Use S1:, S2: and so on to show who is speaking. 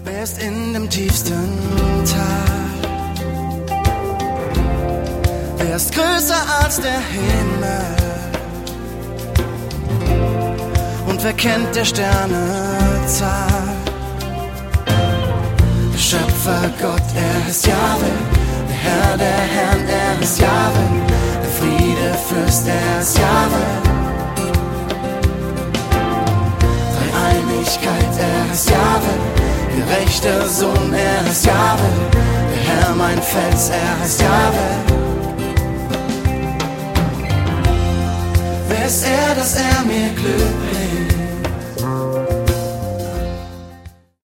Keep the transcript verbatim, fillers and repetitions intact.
S1: Wer ist in dem tiefsten Tal? Wer ist größer als der Himmel? Und wer kennt der Sterne Zahl? Der Schöpfer Gott, er ist Jahwe. Der Herr der Herren, er ist Jahwe. Der Friede Fürst, er ist Jahwe. Dreieinigkeit, er ist Jahwe. Gerechter Sohn, er ist Jahwe. Der Herr mein Fels, er ist Jahwe. Wer ist er, dass er mir glücklich